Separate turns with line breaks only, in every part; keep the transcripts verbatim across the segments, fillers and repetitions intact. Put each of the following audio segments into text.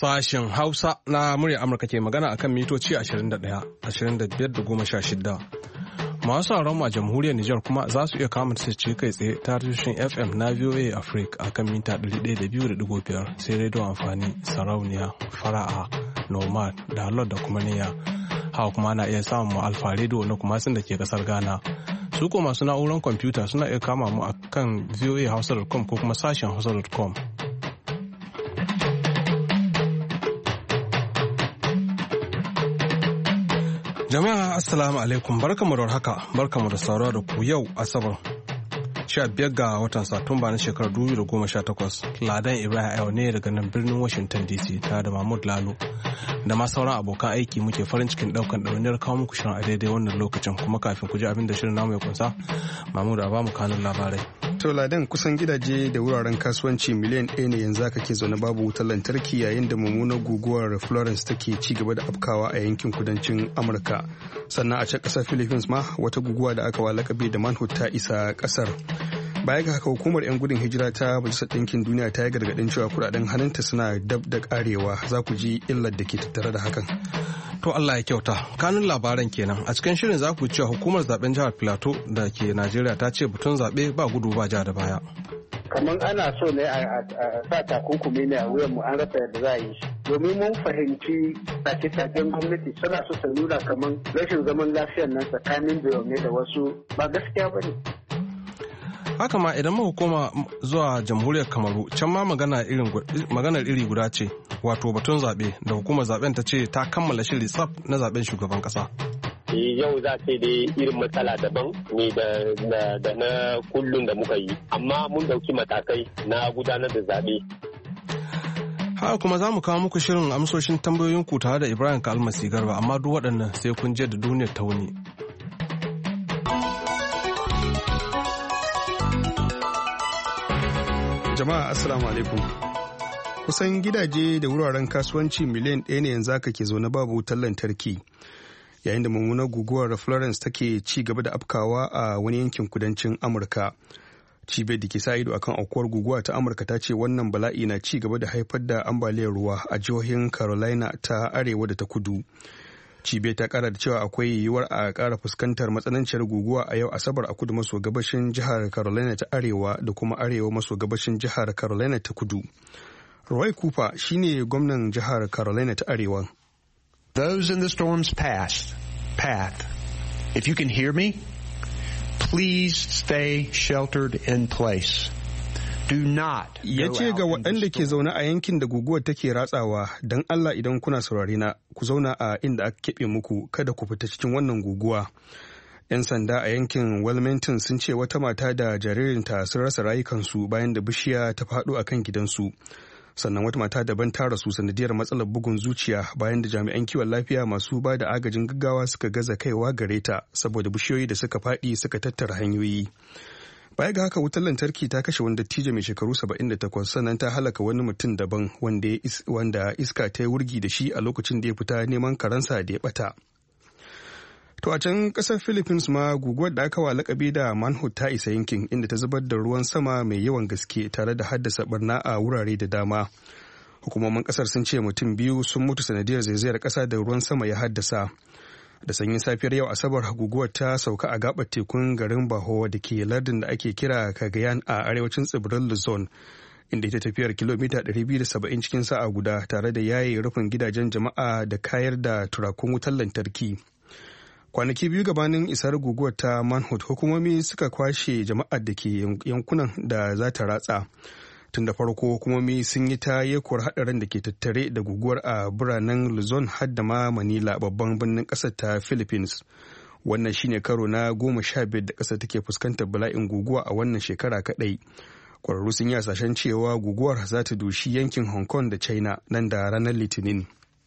Sashen Hausa na murya Amurka ke magana akan mitoci ashirin da ɗaya, ashirin da biyar da goma sha shida. Masu sauran a jamhuriyar Nijar kuma za su iya kama ce kai tsaye ta tushen F M na V O A Africa akan mita ɗari ɗaya da biyu da ɗigo biyar sai rediyo amfani sarauniya fara'a nomad da halot da kuma niyya. Hawa kuma na iya samun mu alfa rediyo na kuma sun da ke kasar Ghana. Su ko masu na'urar kwamfuta suna iya kama mu akan v o a hausa dot com ko kuma sashen hausa dot com. Jama'a assalamu alaikum barkamu da haka barkamu da saurara da ku yau asabar sha biyar ga watan Satumba na shekarar dubu da goma sha takwas. Ladan Ibrahim Ayo ne daga nan birnin Washington D C tare da Mahmud Lalo da ma sauran abokan aiki muke farin cikin daukan ɗawainiyar kawo muku shirin a daidai wannan lokacin kuma kafin ku ji abin da shirin namu ya kunsa Mahmud a ba mu kanun labarai.
To Ladan kusan gidaje da wuraren kasuwanci miliyan ɗaya ne yanzu aka ke zaune babu wutar lantarki yayin da mummunar guguwar Florence take ci gaba da afkawa a yankin kudancin Amurka. Sannan a can ƙasar Philippines ma wata guguwa da aka wa lakabi da Manhut ta isa ƙasar. Baya ga haka hukumar 'yan gudun hijira ta Majalisar Ɗinkin Duniya ta yi gargaɗin cewa kuɗaɗen hannunta suna dab da ƙarewa. Za ku ji illar da ke tattare da hakan.
To Allah ya kyauta. Kanun labaran kenan. A cikin shirin za ku cewa hukumar zaben jihar Plateau da ke Najeriya ta ce batun zaɓe ba gudu ba ja da baya.
Kamar ana so ne a sa takunkumi ne a wuyan mu an rasa yadda za a yi shi. Domin mun fahimci take-taken gwamnati suna so su nuna kamar rashin zaman lafiyar nan tsakanin birane da wasu ba gaskiya ba ne.
Haka ma idan muka koma zuwa jamhuriyar Kamaru can ma maganar iri guda ce wato batun zaɓe da hukumar zaɓen ta ce ta kammala shiri tsaf na zaɓen shugaban ƙasa.
Yau za ce dai irin matsala daban ne da na kullum da muka yi amma mun dauki matakai na gudanar da zaɓe.
Haka kuma za mu kawo muku shirin amsoshin tambayoyin ku tare da Ibrahim Kalmasi Garba amma duk waɗannan sai kun je da duniyar ta wuni.
Jama'a assalamu alaikum. Kusan gidaje da wuraren kasuwanci miliyan ɗaya ne yanzu aka ke zaune babu wutar lantarki yayin da mummunar guguwar Florence take ci gaba da afkawa a wani yankin kudancin Amurka. Cibiyar da ke sa ido akan aukuwar guguwa ta Amurka ta ce wannan bala'i na ci gaba da haifar da ambaliyar ruwa a jihohin Carolina ta arewa da ta kudu. Cibiyar ta kara da cewa akwai yiwuwar a kara fuskantar matsananciyar guguwa a yau asabar a kudu maso gabashin jihar Carolina ta arewa da kuma arewa maso gabashin jihar Carolina ta kudu. Roy Cooper shine gwamnan jihar Carolina ta arewa.
Those in the storm's past path, if you can hear me, please stay sheltered in place.
Ya ce ga waɗanda ke zaune a yankin da guguwar take ratsawa don Allah idan kuna saurare na ku zauna a inda aka keɓe muku kada ku fita cikin wannan guguwa. 'Yan sanda a yankin Wilmington sun ce wata mata da jaririnta sun rasa rayukansu bayan da bishiya ta faɗo a kan gidansu. Sannan wata mata daban ta rasu sanadiyar matsalar bugun zuciya bayan da jami'an kiwon lafiya masu ba da agajin gaggawa suka gaza kaiwa gare ta saboda bishiyoyi da suka faɗi suka tattara hanyoyi. Baya ga haka wutar lantarki ta kashe wani dattijo mai shekaru saba'in da takwas sannan ta halaka wani mutum daban wanda iska ta yi wurgi da shi a lokacin da ya fita neman karansa da ya bata. To a can kasar Philippines ma guguwar da aka wa lakabi da Manhut ta isa yankin inda ta zubar da ruwan sama mai yawan gaske tare da haddasa barna a wurare da dama. Hukumomin kasar sun ce mutum biyu sun mutu sanadiyar zaizayar kasa da ruwan sama ya haddasa. Da sanyin safiyar yau asabar guguwar ta sauka a gabar tekun garin Baho da ke lardin da ake kira Cagayan a arewacin tsibirin Luzon inda ita tafiyar kilomita ɗari biyu da saba'in cikin sa'a guda tare da yaye rufin gidajen jama'a da kayar da turakun wutar lantarki. Kwanaki biyu gabanin isar guguwar ta Manhut hukumomi suka kwashe jama'ar da ke yankunan da za ta ratsa. Tun da farko hukumomi sun yi ta yekuwar hadarin da ke tattare da guguwar a biranen Luzon har da ma Manila babban birnin kasar ta Philippines. Wannan shine karo na goma sha biyar da kasar take fuskantar bala'in guguwa a wannan shekara kadai. Kwararru sun yi hasashen cewa guguwar za ta dushi yankin Hong Kong da China nan da ranar Litinin.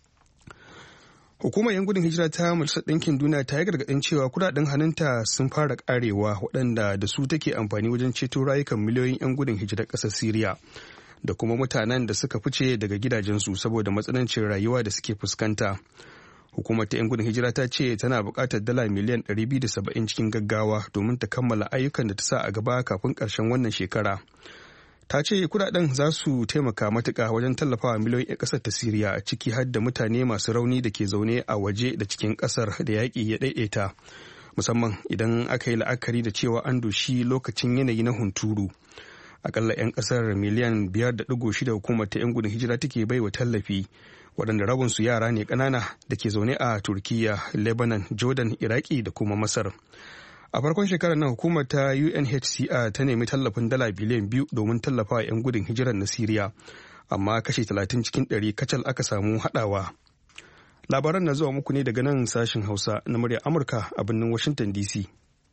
Hukumar 'yan gudun hijira ta Majalisar Ɗinkin Duniya ta yi gargaɗin cewa kuɗaɗen hannunta sun fara ƙarewa waɗanda da su take amfani wajen ceto rayukan miliyoyin 'yan gudun hijirar ƙasar Siriya da kuma mutanen da suka fice daga gidajensu saboda matsanancin rayuwa da suke fuskanta. Hukumar ta 'yan gudun hijira ta ce tana buƙatar dala miliyan ɗari biyu da saba'in cikin gaggawa domin ta kammala ayyukan da ta sa a gaba kafin ƙarshen wannan shekara. ta ce kudaden za su taimaka matuƙa wajen tallafawa miliyoyin 'yan ƙasar ta Siriya, ciki har da mutane masu rauni da ke zaune a waje da cikin ƙasar da yaƙi ya ɗaiɗaita, musamman idan aka yi la'akari da cewa an doshi lokacin yanayi na hunturu. Akalla 'yan ƙasar miliyan biyar da ɗigo shida hukumar ta 'yan gudun hijira take bai wa tallafi, waɗanda rabinsu yara ne ƙanana da ke zaune a Turkiyya, Lebanon, Jordan, Iraki da kuma Masar. A farkon shekarar nan hukumar ta U N H C R ta nemi tallafin dala biliyan biyu domin tallafa 'yan gudun hijirar na Siriya, amma kashi talatin cikin ɗari kacal aka samu haɗawa. Labaran na zuwa muku ne daga nan sashen Hausa na muryar Amurka a birnin Washington D C.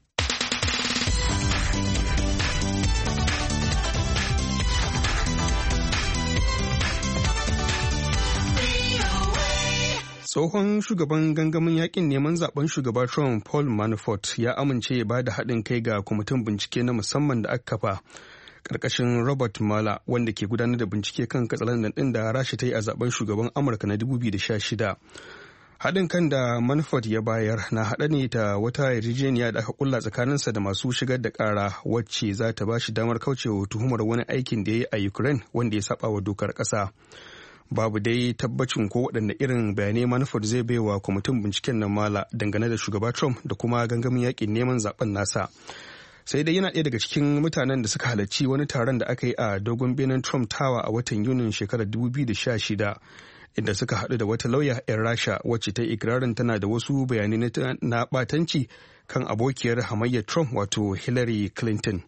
Tsohon shugaban gangamin yakin neman zaben shugaba Trump Paul Manafort ya amince ya bada haɗin kai ga kwamitin bincike na musamman da aka kafa ƙarƙashin Robert Mueller wanda ke gudanar da bincike kan katsalandan ɗin da Rasha ta yi a zaben shugaban Amurka na dubu biyu da sha shida. Haɗin kan da Manafort ya bayar na haɗa ne ta wata yarjejeniya da aka kulla tsakaninsa da masu shigar da ƙara wacce za ta ba shi damar kaucewa tuhumar wani aikin da ya yi a Ukraine wanda ya saba wa dokar ƙasa. Babu dai tabbacin ko waɗanne irin bayanai Manafort zai baiwa kwamitin binciken na Mala dangane da shugaba Trump da kuma gangamin yakin neman zaben nasa. Sai dai yana ɗaya daga cikin mutanen da suka halarci wani taron da aka yi a dogon benin Trump Tower a watan Yunin shekarar dubu biyu da sha shida, inda suka haɗu da wata lauya 'yan Rasha wacce ta yi ikirarin tana da wasu bayanai na ɓatanci kan abokiyar hamayyar Trump wato Hillary Clinton.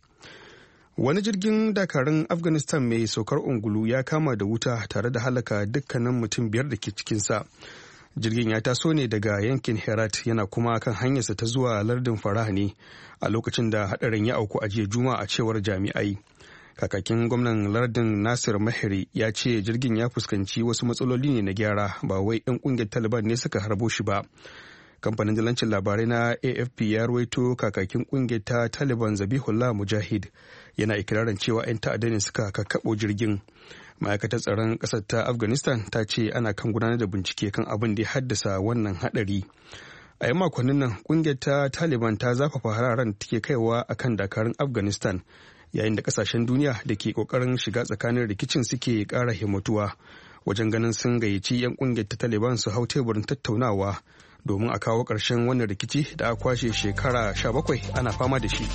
Wani jirgin dakarun Afghanistan mai saukar ungulu ya kama da wuta tare da halaka dukkanin mutum biyar da ke cikinsa. Jirgin ya taso ne daga yankin Herat yana kuma kan hanyarsa ta zuwa lardin Farah ne a lokacin da hadarin ya auku a jiya Juma'a a cewar jami'ai. Kakakin gwamnan lardin Nasir Mahiri ya ce jirgin ya fuskanci wasu matsaloli ne na gyara, ba wai 'yan kungiyar Taliban ne suka harbo shi ba. Kamfanin dalancin labarai na A F P ya ruwaito kakakin kungiyar ta Taliban Zabihullah Mujahid yana ikirarin cewa 'yan ta'adda ne suka kakkaɓo jirgin. Ma'aikatar tsaron ƙasar ta Afghanistan ta ce ana kan gudanar da bincike kan abin da ya haddasa wannan haɗari. A yan makonnin nan kungiyar ta Taliban ta zafafa hararen take kaiwa akan dakarun Afghanistan, yayin da ƙasashen duniya da ke ƙoƙarin shiga tsakanin rikicin suke ƙara himmatuwa wajen ganin sun gayyaci 'yan kungiyar ta Taliban su hau teburin tattaunawa domin a kawo ƙarshen wannan rikici da aka kwashe shekara sha bakwai ana fama da shi.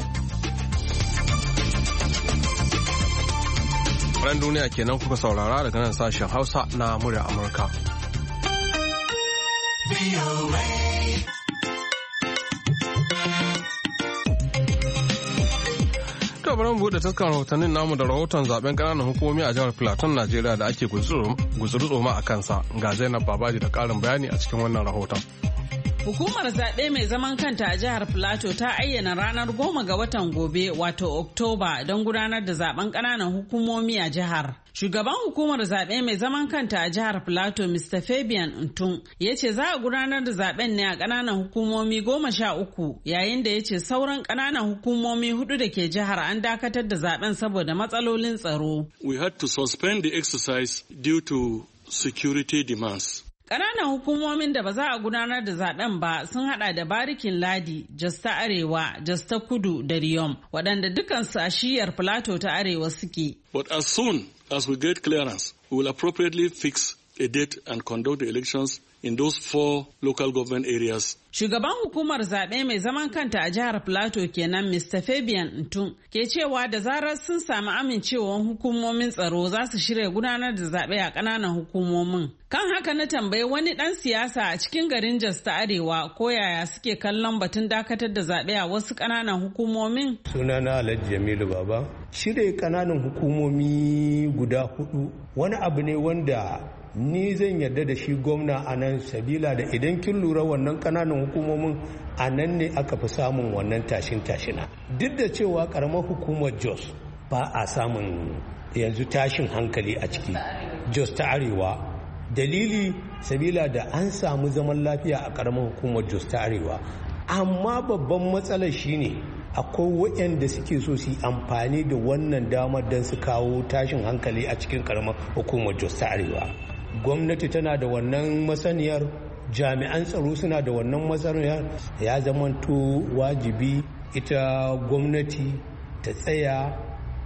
Ran duniya kenan kuka saurara daga nan sashen Hausa na murya Amurka. To bari mu bude taskar rahotannin namu da rahoton zaben ƙananan hukumomi a jihar Plateau, Najeriya da ake guzuru tsoma a kansa. Ga Zainab Babaji da ƙarin bayani a cikin wannan rahoton.
Hukumar zaɓe mai zaman kanta a jihar Plateau ta ayyana ranar goma ga watan gobe wato Oktoba don gudanar da zaben ƙananan hukumomi a jihar. Shugaban hukumar zaɓe mai zaman kanta a jihar Plateau Mister Fabian Ntun ya ce za a gudanar da zaben ne a ƙananan hukumomi goma sha uku, yayin da ya ce sauran ƙananan hukumomi hudu da ke jihar an dakatar da zaben saboda matsalolin tsaro.
We had to suspend the exercise due to security demands.
Ƙananan hukumomin da ba za a gudanar da zaben ba sun hada da Barikin Ladi, Jos ta Arewa, Jos ta Kudu da Riyom, waɗanda dukansu a shiyar Plateau ta Arewa suke.
But as soon as we get clearance, we will appropriately fix a date and conduct the elections in those four local government areas.
Shugaban hukumar zaɓe mai zaman kanta a jihar Plateau kenan Mister Fabian Ntun ke cewa da zarar sun sami amincewar hukumomin tsaro za su shirya gudanar da zaɓe a ƙananan hukumomin. Kan haka na tambayi wani ɗan siyasa a cikin garin Jos ta Arewa ko yaya suke kallon batun dakatar da zaɓe a wasu ƙananan hukumomin.
Sunana Alhaji Jamilu Baba. Shirya ƙananan hukumomi guda hudu wani abu ne wanda ni zan yarda da shi gwamna a nan, sabila da idan kin lura wannan kananan hukumomin a nan ne aka fi samun wannan tashin tashina, duk da cewa karamar hukumar Jos ba a samun yanzu tashin hankali a ciki. Jos ta Arewa dalili sabila da an samu zaman lafiya a karamar hukumar Jos ta Arewa, amma babban matsalar shine akwai waɗanda suke so su yi amfani da wannan damar don su kawo tashin hankali a cikin karamar hukumar Jos ta Arewa. Gwamnati tana da wannan masaniyar, jami'an tsaro suna da wannan masaniyar, ya zamanto wajibi ita gwamnati ta tsaya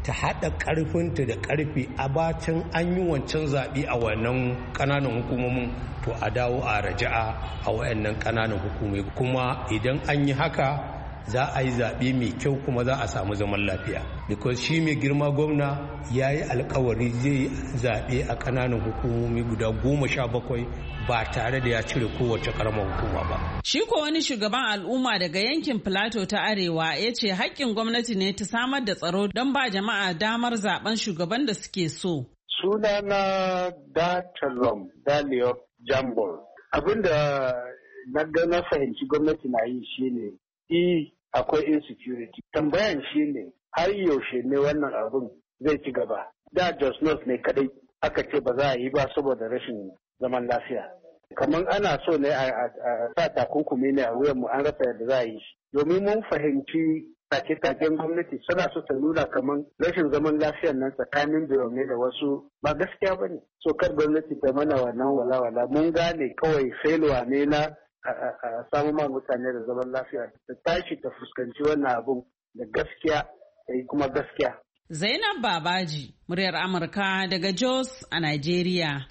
ta haɗa ƙarfinta da ƙarfi a bacin an yi wancan zaɓe a wannan ƙananan hukumomin to a dawo a raja'a a wayannan ƙananan hukumai kuma idan an yi haka za a yi zaɓe mai kyau kuma za a samu zaman lafiya because shi mai girma gwamna ya yi alkawari zai zaɓe a ƙananan hukumomi guda goma sha bakwai ba tare da ya cire kowace ƙaramar hukuma ba.
Shi ko wani shugaban al'umma daga yankin Filato ta Arewa ya ce haƙƙin gwamnati ne ta samar da tsaro don ba jama'a damar zaben shugaban da suke so.
Sunana Datalom Daliop Jambol. Abinda na ga na fahimci gwamnati na yi shine E, akwai insecurity. Tambayan shi ne, har yaushe ne wannan abun zai ci gaba. Da Just North ne kadai aka ce ba za a yi ba saboda rashin zaman lafiya. Kamar ana so ne a sa takunkumi ne a wuyanmu an rasa yadda za a yi shi. Domin mun fahimci take-taken gwamnati suna so ta nuna kamar rashin zaman lafiyar nan tsakanin birane da wasu ba gaskiya ba ne. So kar gwamnati ta mana wannan walawala mun gane kawai failwa ne na a samu ma mutane da zaman lafiya ta tashi ta fuskanci wannan abun da gaskiya da kuma gaskiya.
Zainab Babaji, muryar Amurka daga Jos a Najeriya.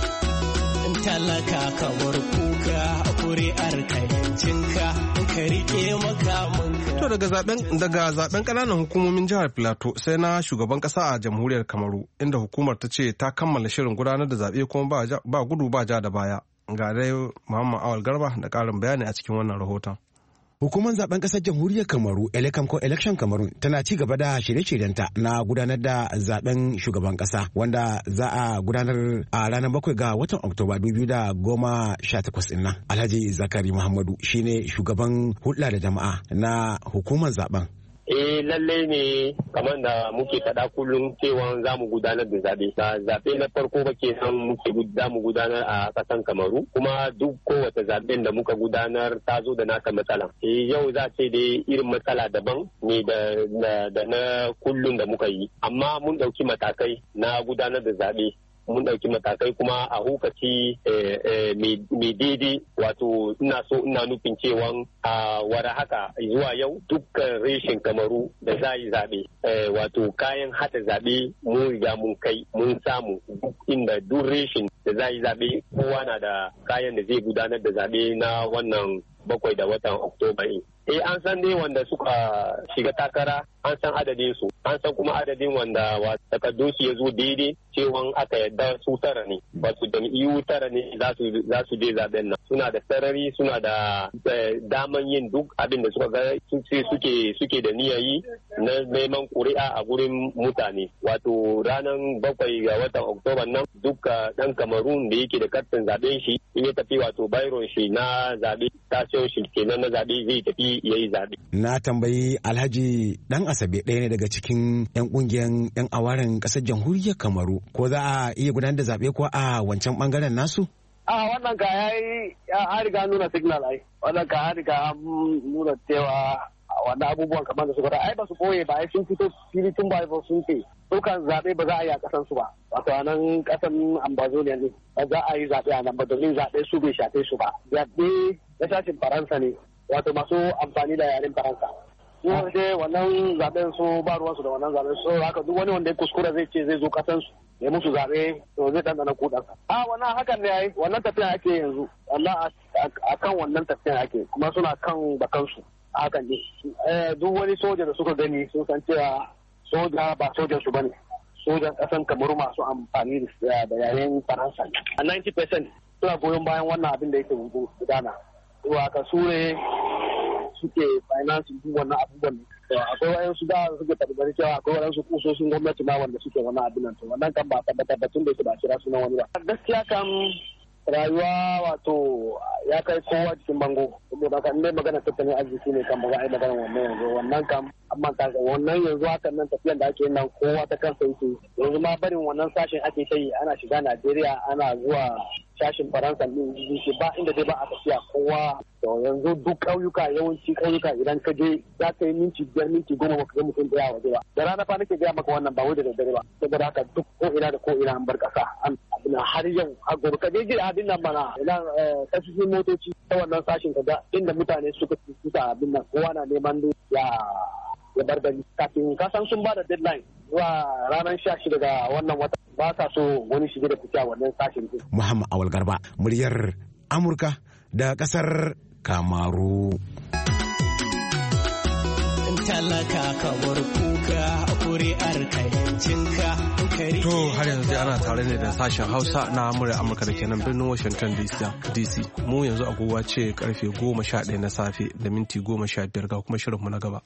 Talaka kamar kuka a kuri'ar kayancinka ka rike makamanka.
To daga zaben daga zaben kananan hukumomin jihar Filato sai na shugaban kasa a jamhuriyar Kamaru inda hukumar ta ce ta kammala shirin gudanar da zaɓe kuma ba gudu ba ja da baya. Ga dai Muhammad Awal Garba da ƙarin bayani a cikin wannan rahoton.
Hukumar zaben ƙasar jamhuriyar Kamaru, Elekam ko Election Kamaru, tana ci gaba da shirye-shiryenta na gudanar da zaben shugaban ƙasa wanda za a gudanar a ranar bakwai ga watan Oktoba dubu biyu da goma sha takwas ɗin nan. Alhaji Zakari Muhammadu shine shugaban hulɗa da jama'a na hukumar zaben.
Eh lalle ne kamar da muke faɗa kullum cewa za mu gudanar da zaɓe. Zaɓe na farko ba kenan muke za mu gudanar a ƙasan Kamaru kuma duk kowace zaɓen da muka gudanar ta zo da nata matsala. Eh yau za ce dai irin matsala daban ne da na kullum da muka yi. Amma mun ɗauki matakai na gudanar da zaɓe. Mun ɗauki matakai kuma a hukaci mai daidai wato ina so ina nufin cewa a wara haka zuwa yau dukkan reshen Kamaru da za yi zaɓe wato kayan hada zaɓe mun riga mun kai mun samu duk inda duk reshen da za yi zaɓe kowa na da kayan da zai gudanar da zaɓe na wannan bakwai da watan Oktoba. Eh an san dai wanda suka shiga takara an san adadin su an san kuma adadin wanda takardun su ya zo daidai cewa aka yadda su tara ne wato jam'iyyu tara ne za su za su je zaben nan suna da sarari suna da daman yin duk abin da suka ga suke suke da niyayi na neman ƙuri'a a gurin mutane wato ranar bakwai ga watan Oktoba nan duka dan Kamarun da yake da kartin zaben shi in ya tafi wato bayron shi na zabe tashin shi kenan na zabe zai tafi yayi zabe.
Na tambayi Alhaji Dan Asabe ɗaya ne daga cikin 'yan ƙungiyar 'yan awaren ƙasar jamhuriyar Kamaru ko za a iya gudanar da zaɓe ko a wancan ɓangaren nasu?
A wannan ka ya yi an riga nuna signal ai wannan ka an riga nuna cewa wannan abubuwan kamar da suka ai ba su boye ba ai sun fito fili tun ba sun ce dukan zaɓe ba za a yi a ƙasan su ba wato a nan ƙasan Ambazonia ne ba za a yi zaɓe a nan ba domin zaɓe su bai shafe su ba zaɓe na sashin Faransa ne wato masu amfani da yaren Faransa. Su dai wannan zaben su ba ruwansu da wannan zaben su haka duk wani wanda ya kuskura zai ce zai zo kasan su ya musu zabe to zai dandana kudan. A wannan hakan ne yayi wannan tafiya ake yanzu Allah akan wannan tafiya ake kuma suna kan bakansu hakan ne. Duk wani soja da suka gani sun san cewa soja ba sojan su bane. Sojan kasan Kamaru masu amfani da yaren Faransa. A ninety percent suna goyon bayan wannan abin da yake gudana. Waka su ne suke finance duk wannan abubuwan ne. Akwai wayan su da suke tabbatar cewa akwai wayan su kusoshin gwamnati ma wanda suke wannan abin nan to wannan kan ba tabbatar tun da yake ba kira sunan wani ba. Gaskiya kan rayuwa wato ya kai kowa cikin bango saboda kan ne magana tattalin arziki ne kan ba za a yi magana wannan yanzu wannan kan amma ka wannan yanzu hakan nan tafiyan da ake nan kowa ta kansa yake yanzu ma barin wannan sashen ake ta yi ana shiga Najeriya ana zuwa sashin Faransa din jiki ba inda dai ba a tafiya kowa to yanzu duk ƙauyuka yawanci ƙauyuka idan ka je za ka yi minti biyar minti goma ba ka ga mutum ɗaya waje ba da rana fa nake gaya maka wannan ba wai da daddare ba saboda haka duk ko ina da ko ina an bar ƙasa an har yau a gobe ka je gida abin nan bana ina kasashen motoci ta wannan sashin ka ga inda mutane suka tuta abin nan kowa na neman ya ya bar gari kafin kasan sun ba da deadline zuwa ranar sha shida ga wannan wata ba sa so wani shige da fice a wannan sashen din.
Muhammad Awal Garba, muryar Amurka da kasar Kamaru.
Talaka kamar kuka kuri'ar kayancinka.
To har yanzu ana tare ne da sashen Hausa na muryar Amurka da ke nan birnin Washington D C. Mu yanzu agogo ce karfe goma sha ɗaya na safe da minti goma sha biyar ga kuma shirinmu na gaba.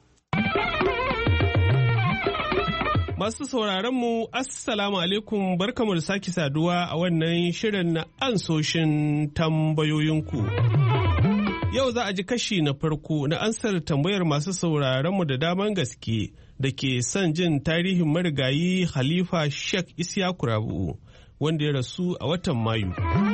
Masu sauraron mu Assalamu alaikum, barkamu da sake saduwa a wannan shirin na ansoshin tambayoyinku. Yau za a ji kashi na farko na ansar tambayar masu sauraron mu da daman gaske da ke son jin tarihin marigayi Khalifa Sheikh Isyaku Rabi'u wanda ya rasu a watan Mayu.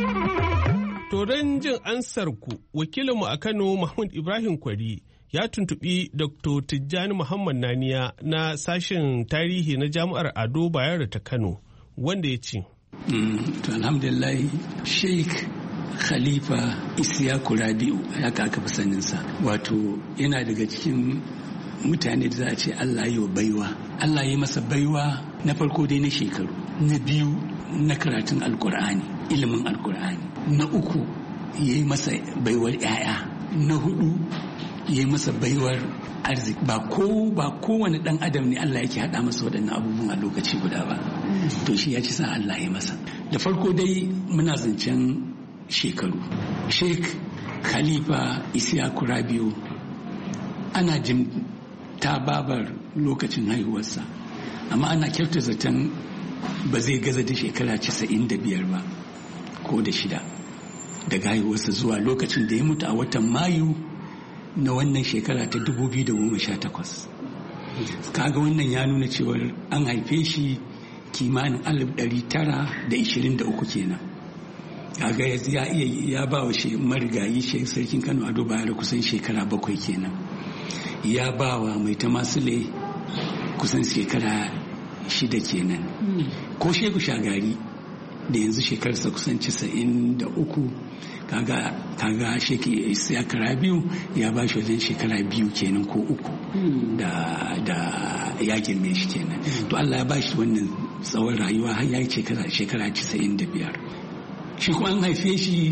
To don jin ansar ku, wakilinmu a Kano Mahmud Ibrahim Kwari ya tuntuɓi Doctor Tijjani Muhammad Naniya na sashen tarihi na Jami'ar Ado Bayero ta Kano, wanda ya ce.
Mm, to alhamdulillah Sheikh Khalifa Isyaku Rabi'u haka aka fi saninsa. Wato yana daga cikin mutane da za a ce Allah yi wa baiwa. Allah yi masa baiwa na farko dai na shekaru, na biyu na karatun Alkur'ani, ilimin Alkur'ani, na uku ya yi masa baiwar 'ya'ya, na hudu ya yi masa baiwar arziki. Ba ko ba kowane dan adam ne Allah yake hada masa waɗannan abubuwan a lokaci guda ba. To shi ya ci sa Allah ya masa. Da farko dai muna zancen shekaru. Sheikh Khalifa Isyaku Rabi'u ana jin tababar lokacin haihuwarsa, amma ana kyauta zaton ba zai gaza da shekara casa'in da biyar ba ko da shida daga haihuwarsa zuwa lokacin da ya mutu a watan Mayu na wannan shekara ta dubu biyu da goma sha takwas. Kaga wannan ya nuna cewar an haife shi kimanin alif ɗari tara da ishirin da uku kenan. Kaga ya iya ya ba wa marigayi sarkin Kano Ado Bayero kusan shekara bakwai kenan. Ya ba wa mai tamasule kusan shekara shida kenan. Ko Shehu Shagari da yanzu shekararsa kusan casa'in da uku, kaga kaga Sheikh Isyaku Rabi'u ya ba shi wajen shekara biyu kenan ko uku da da ya girme shi kenan. To Allah ya ba shi wannan tsawon rayuwa har ya yi shekara shekara casa'in da biyar. Shi kuma an haife shi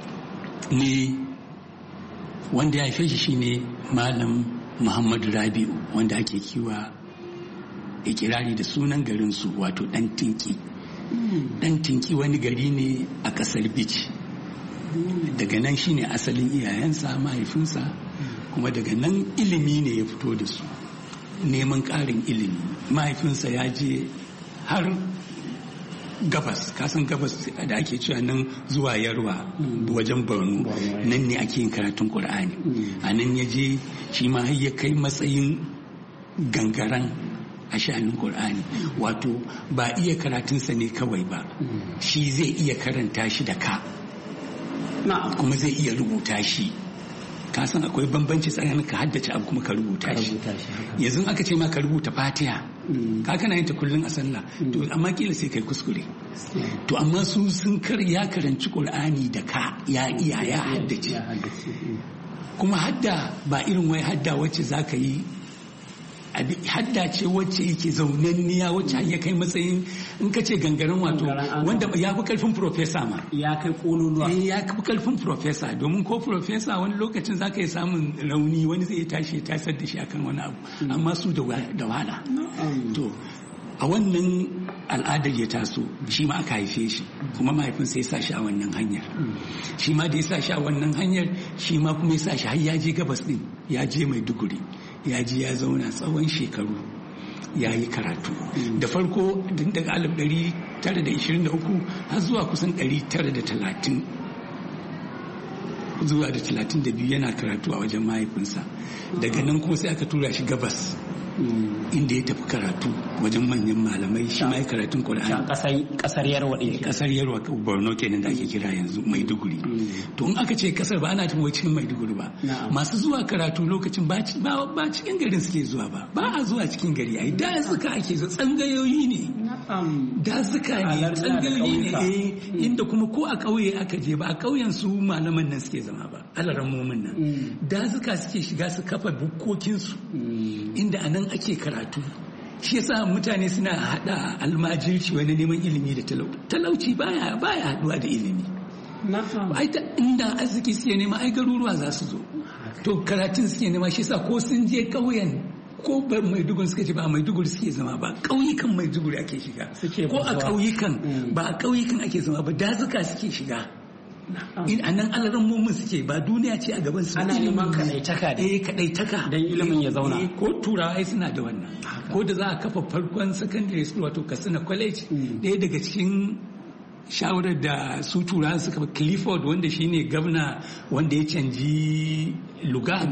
ne, wanda ya haife shi shine Malam Muhammadu Rabi'u, wanda ake kiwa ikirari da sunan garinsu, wato Dan Tinki. Dan Tinki wani gari ne a ƙasar Bichi. Daga nan shine asalin iyayensa, mahaifinsa, kuma daga nan ilimi ne ya fito da su, neman ƙarin ilimi. Mahaifinsa ya je har gabas, kasan gabas da ake cewa nan zuwa Yarwa wajen Borno, nan ne ake yin karatun Qur'ani. A nan ya je shi ma har ya kai matsayin gangaren a sha'anin Qur'ani. Wato ba iya karatunsa ne kawai ba, shi zai iya karanta shi da ka, kuma zai iya rubuta shi. Ka san akwai bambanci tsakanin ka haddace abu kuma ka rubuta shi. Yanzu aka ce ma ka rubuta Fatiha, ka kana yin ta kullun a sallah, to amma kila sai kai kuskure. To amma su sun kar ya karanci Qur'ani da ka, ya iya ya haddace. Kuma hadda ba irin wai hadda wacce zaka yi, hadda ce wacce yake zaunanniya, wacce ya kai matsayin in ka ce gangaren, wato wanda ya fi karfin profesa ma,
ya kai kololuwa,
ya fi karfin profesa. Domin ko profesa wani lokacin za ka yi samun rauni, wani zai tashi ya tasar da shi akan wani abu, amma su da wahala. To a wannan al'adar ya taso, shi ma aka haife shi, kuma mahaifinsa ya sa shi a wannan hanyar. Shi ma da ya sa shi a wannan hanyar, shi ma kuma ya sa shi har ya je gabas din, ya je Maiduguri, ya ji ya zauna tsawon shekaru ya yi karatu. Da farko daga alif ɗari tara da ishirin da uku har zuwa kusan ɗari tara da talatin zuwa da talatin da biyu yana karatu a wajen mahaifinsa. Daga nan kuma sai aka tura shi gabas, inda ya tafi karatu wajen manyan malamai shi ma karatun Qur'ani
kasar Yarwa din
kasar Yarwa Borno kenan da ake kira yanzu Maiduguri to in aka ce kasar ba ana tun cikin Maiduguri ba masu zuwa karatu lokacin ba ba cikin garin suke zuwa ba ba a zuwa cikin gari ai da suka ake zo tsangayoyi ne da suka ne tsangayoyi ne inda kuma ko a kauye aka je ba a kauyen su malaman nan suke zama ba alaran mumin nan da suka suke shiga su kafa bukkokin su inda anan ake karatu shi yasa mutane suna hada almajirci wani neman ilimi da talauci talauci baya baya haduwa da ilimi ai inda arziki suke nema ai garuruwa za su zo to karatun suke nema shi yasa ko sun je ƙauyen ko ba Maiduguri suka ce ba Maiduguri suke zama ba ƙauyukan Maiduguri ake shiga ko a ƙauyukan ba a ƙauyukan ake zama ba dazuka suke shiga in anan alaran mumun suke ba duniya ce a gaban su
ana neman kadaitaka da
eh kadaitaka
dan ilimin ya zauna
ko turawa ai suna da wannan ko da za a kafa farkon secondary school wato Katsina college ɗaya daga cikin shawarar da su turawa suka Clifford wanda shine gwamna wanda ya canji Lugard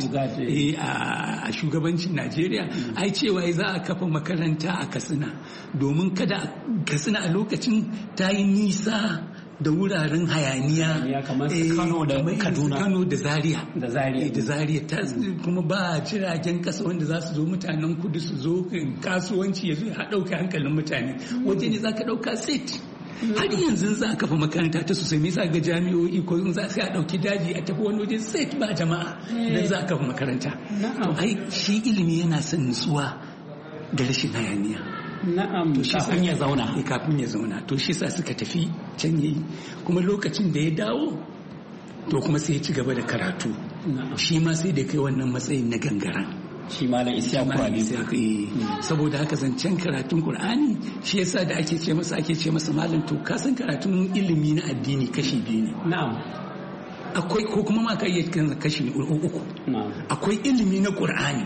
a shugabancin Najeriya ai cewa za a kafa makaranta a Katsina domin kada Katsina a lokacin ta yi nisa da wuraren hayaniya
kamar Kano da Kaduna
Kano da Zaria
da Zaria
da Zaria kuma ba jiragen kasa wanda za su zo mutanen kudu su zo kasuwanci ya zo ya dauke hankalin mutane waje ne zaka dauka set har yanzu za a kafa makaranta ta sosai me yasa ga jami'o'i ko za a dauki daji a tafi wani waje set ba jama'a dan za a kafa makaranta to ai shi ilimi yana son nutsuwa da rashin hayaniya
na'am kafin ya zauna
kafin ya zauna to shi sa suka tafi can yayi kuma lokacin da ya dawo to kuma sai ya ci gaba da karatu shi ma sai da kai wannan matsayin na gangaran
shi malam Isiyaku Rabi
saboda haka zancen karatun Qur'ani shi yasa da ake ce masa ake ce masa malam to ka san karatun ilimi na addini kashi biyu ne
na'am
akwai ko kuma ma ka iya kashi uku na'am akwai ilimi na Qur'ani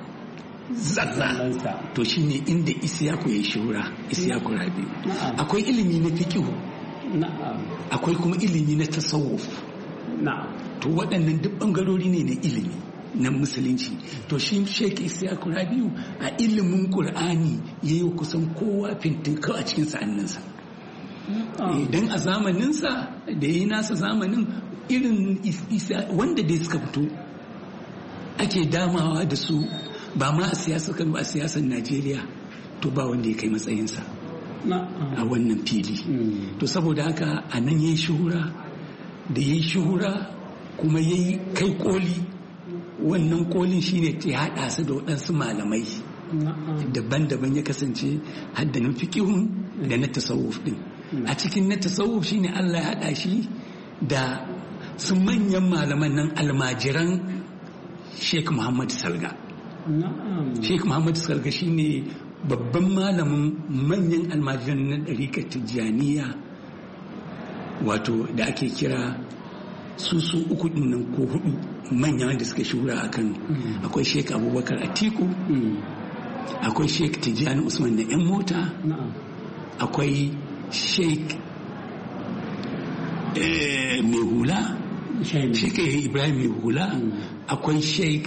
zalla to shine inda Isiyaku ya shura Isiyaku Rabi akwai ilimi na fiqh
na'am
akwai kuma ilimi na tasawuf
na'am
to waɗannan duk bangarori ne na ilimi na musulunci to shi Sheikh Isiyaku Rabiu a ilimin Qur'ani yayi kusan kowa fintin a cikin sa'anninsa idan a zamaninsa da yayi nasa zamanin irin wanda dai suka fito ake damawa da su ba ma a siyasar Kano a siyasar Najeriya to ba wanda ya kai matsayinsa a wannan fili to saboda haka a nan yayi shuhura da yayi shuhura kuma yayi kai koli wannan kolin shine ta haɗa su da waɗansu malamai daban-daban ya kasance haddanin fiqihun da na tasawuf din a cikin na tasawuf shine Allah ya haɗa shi da su manyan malaman nan almajiran Sheikh Muhammad Salga Sheikh Muhammad Salga shine babban malamin manyan almajiran na ɗariƙar Tijjaniya wato da ake kira su su uku din nan ko hudu manya wanda suka shura a Kano akwai Sheikh Abubakar Atiku akwai Sheikh Tijjani Usman na yan mota akwai Sheikh mai hula Sheikh Ibrahim mai hula akwai Sheikh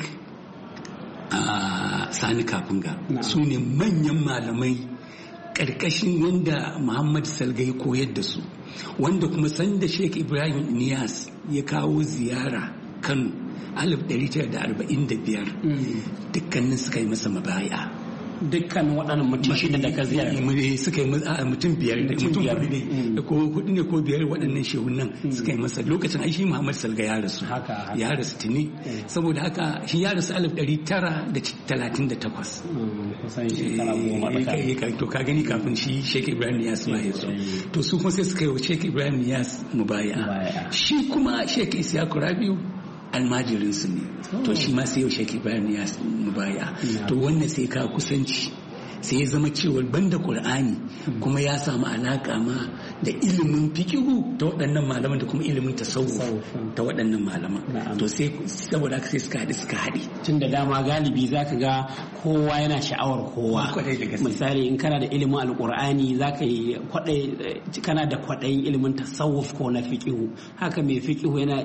Sani Kafunga su ne manyan malamai ƙarƙashin wanda Muhammad Salga ya koyar da su wanda kuma sanda Sheikh Ibrahim Niyas ya kawo ziyara Kano alif ɗari tara da arba'in da biyar dukkanin suka yi masa mabaya
dukkan waɗannan mutum shida da ka ziyara
suka yi mutum biyar mutum hudu ne ko hudu ne ko biyar waɗannan shehunan suka yi masa lokacin ai shi Muhammad Salga ya rasu ya rasu tuni saboda haka shi ya rasu alif ɗari tara da talatin da takwas
kusan shekara goma
to ka gani kafin shi Sheikh Ibrahim Niyas ma ya zo to su kuma sai suka yi wa Sheikh Ibrahim Niyas mubaya shi kuma Sheikh Isiyaku Rabiu almajirinsu ne to shi ma sai yau Sheikh Ibrahim ya mubaya to wannan sai ka kusanci sai ya zama cewa banda Qur'ani kuma ya samu alaka ma da ilimin fikihu ta waɗannan malaman da kuma ilimin tasawuf ta waɗannan malaman to sai saboda haka sai suka haɗu suka haɗe
tun da dama galibi zaka ga kowa yana sha'awar kowa misali in kana da ilimin alqur'ani zaka yi kwaɗai kana da kwaɗayin ilimin tasawuf ko na fikihu haka mai fikihu yana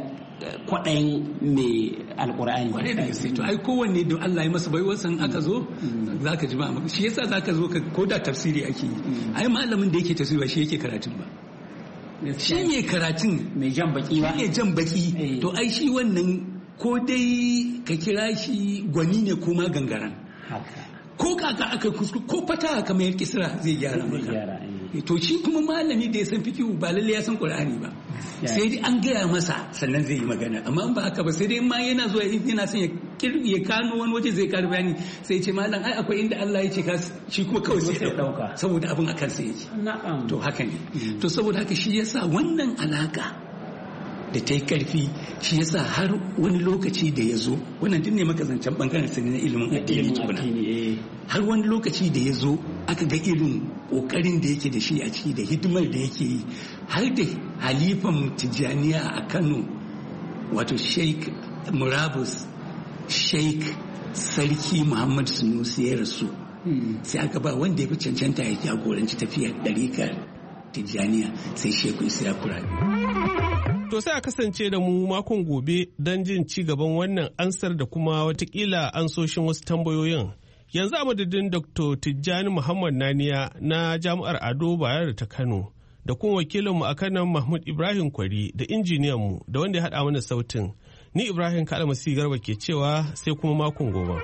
kwaɗayin mai alkur'ani.
Kwaɗai da gaske to ai kowanne da Allah ya masa baiwa san aka zo za ka ji ba shi yasa za ka zo ko da tafsiri ake yi ai malamin da yake tafsiri ba shi yake karatun ba. Shi ne karatun
mai jan baki ba.
Shi ne jan baki to ai shi wannan ko dai ka kira shi gwani ne ko ma gangaran. Ko kaka aka kuskure ko fata kamar yar kisra zai gyara maka. To shi kuma malami da ya san fikihu ba lalle ya san Qur'ani ba. Sai dai an gaya masa sannan zai yi magana amma ba haka ba sai dai ma yana zuwa yana son ya ya kano wani waje zai kara bayani sai ce malam ai akwai inda Allah ya ce ka shi kuma kawai sai ya dauka saboda abin akan sai ya ce. Na'am. To haka ne. To saboda haka shi yasa wannan alaka da ta yi karfi shi yasa har wani lokaci da ya zo wannan duk ne maka zancen bangaren sani na ilimin addini tukuna har wani lokaci da ya zo aka ga irin kokarin da yake da shi a ciki da hidimar da yake yi har da halifan tijjaniya a Kano wato sheik murabus sheik sarki Muhammad Sunusi ya rasu sai aka ba wanda ya fi cancanta ya jagoranci tafiyar ɗarikar tijjaniya sai sheku Isiya Kurabi.
To sai a kasance da mu makon gobe don jin ci gaban wannan ansar da kuma watakila ansoshin wasu tambayoyin. Yanzu a madadin Doctor Tijjani Muhammad Naniya na Jami'ar Ado Bayero ta Kano da kuma wakilinmu a kanan Mahmud Ibrahim Kwari da injiniyanmu da wanda ya haɗa mana sautin. Ni Ibrahim Kalmasi Garba ke cewa sai kuma makon gobe.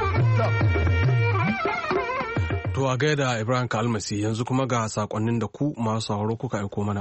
To a gaida Ibrahim Kalmasi yanzu kuma ga sakonnin da ku masu sauraro kuka aiko mana.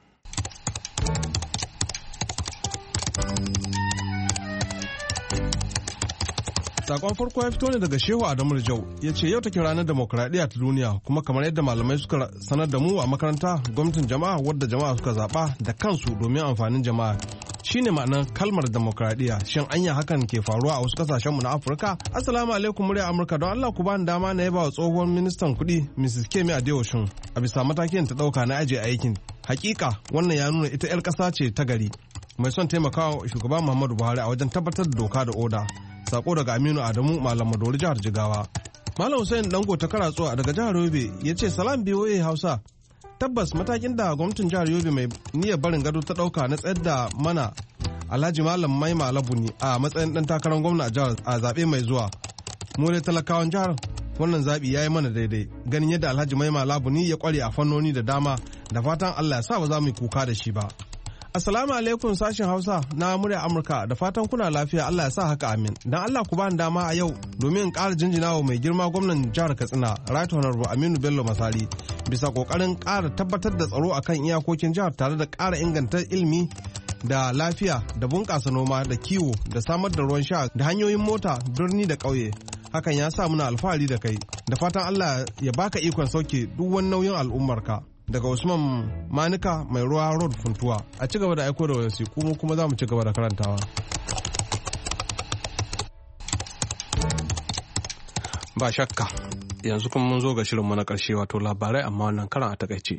Sakon farko ya fito ne daga Shehu Adamu Jau ya ce yau take ranar demokradiyya ta duniya kuma kamar yadda malamai suka sanar da mu a makaranta gwamnatin jama'a wadda jama'a suka zaba da kansu domin amfanin jama'a shine ma'anar kalmar demokradiyya shin anya hakan ke faruwa a wasu kasashen mu na Afirka. Assalamu alaikum murya Amurka don Allah ku bani dama na yaba wa tsohon ministan kuɗi Missus Kemi Adeosun a bisa matakin ta dauka na aje aikin. Hakika wannan ya nuna ita 'yar ƙasa ce ta gari mai son taimakawa shugaban Muhammadu Buhari a wajen tabbatar da doka da oda. Sako daga Aminu Adamu Malam Madori jihar Jigawa. Malam Hussein Dango ta Karatsuwa daga jihar Yobe ya ce salam B O A Hausa. Tabbas matakin da gwamnatin jihar Yobe mai niyyar barin gado ta dauka na tsayar da mana Alhaji Malam Mai Malabuni a matsayin dan takarar gwamna a jihar a zabe mai zuwa. Mu dai talakawan jihar wannan zabi yayi mana daidai ganin yadda Alhaji Mai Malabuni ya kware a fannoni da dama da fatan Allah ya sa ba za mu yi kuka da shi ba. Assalamu alaikum sashen Hausa na murya Amurka da fatan kuna lafiya Allah ya sa haka amin. Dan Allah ku bani dama a yau domin in ƙara jinjinawa mai girma gwamnan jihar Katsina Right Honorable Aminu Bello Masari bisa kokarin ƙara tabbatar da tsaro akan iyakokin jihar tare da ƙara inganta ilimi da lafiya da bunƙasa noma da kiwo da samar da ruwan sha da hanyoyin mota birni da ƙauye. Hakan ya sa muna alfahari da kai da fatan Allah ya baka ikon sauke duk wani nauyin al'ummarka. Daga Usman Manika mai ruwa road funtuwa a ci gaba da aiko da wasiƙu mu kuma za mu ci gaba da karantawa. Ba shakka yanzu kuma mun zo ga shirinmu na ƙarshe wato labarai amma wannan karan a takaice.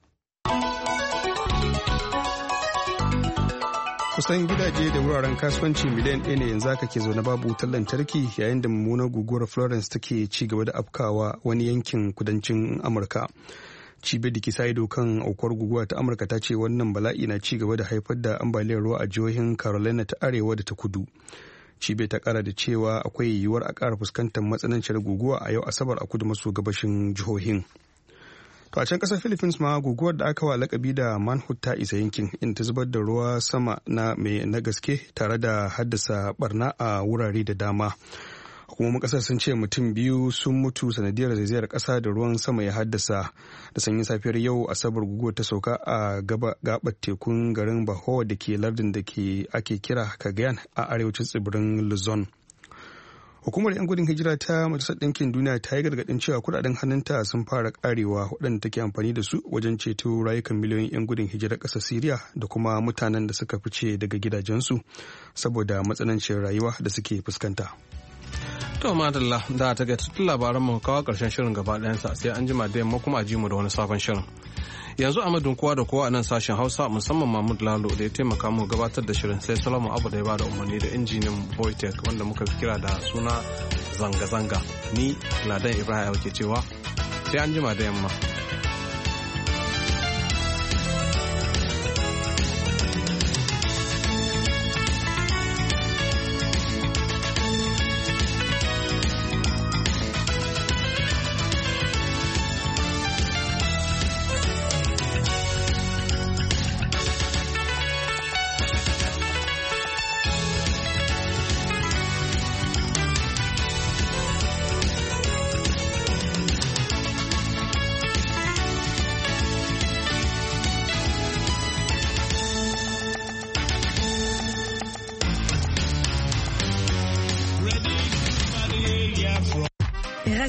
Kusan gidaje da wuraren kasuwanci miliyan ɗaya ne yanzu aka ke zaune babu wutar lantarki yayin da mummunar guguwar Florence take ci gaba da afkawa wani yankin kudancin Amurka. Cibiyar da ke sa ido kan aukuwar guguwa ta Amurka ta ce wannan bala'i na ci gaba da haifar da ambaliyar ruwa a jihohin Carolina ta arewa da ta kudu. Cibiyar ta kara da cewa akwai yiwuwar a kara fuskantar matsananciyar guguwa a yau Asabar a kudu maso gabashin jihohin. To a can kasar Philippines ma guguwar da aka wa lakabi da Manhut ta isa yankin inda ta zubar da ruwa sama na mai na gaske tare da haddasa barna a wurare da dama. Hukumomin kasar sun ce mutum biyu sun mutu sanadiyar zaizayar kasa da ruwan sama ya haddasa da sanyin safiyar yau Asabar guguwar ta sauka a gabar tekun garin Bahoa da ke lardin da ke ake kira Cagayan a arewacin tsibirin Luzon. Hukumar 'yan gudun hijira ta Majalisar Ɗinkin Duniya ta yi gargaɗin cewa kuɗaɗen hannunta sun fara ƙarewa waɗanda take amfani da su wajen ceto rayukan miliyoyin 'yan gudun hijirar ƙasar Siriya da kuma mutanen da suka fice daga gidajensu saboda matsanancin rayuwa da suke fuskanta.
To madalla da ta gaita labaran mu kawo karshen shirin gaba ɗayansa sai an jima da yamma kuma a ji mu da wani sabon shirin. Yanzu a madun kowa da kowa a nan sashen Hausa musamman Mahmud Lalo da ya taimaka mu gabatar da shirin sai Solomon Abu da ya bada umarni da injinin Boytech wanda muka kira da suna zanga-zanga. Ni Ladan Ibrahim ke cewa sai an jima da yamma.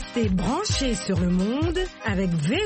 Restez branchés sur le monde avec V O A.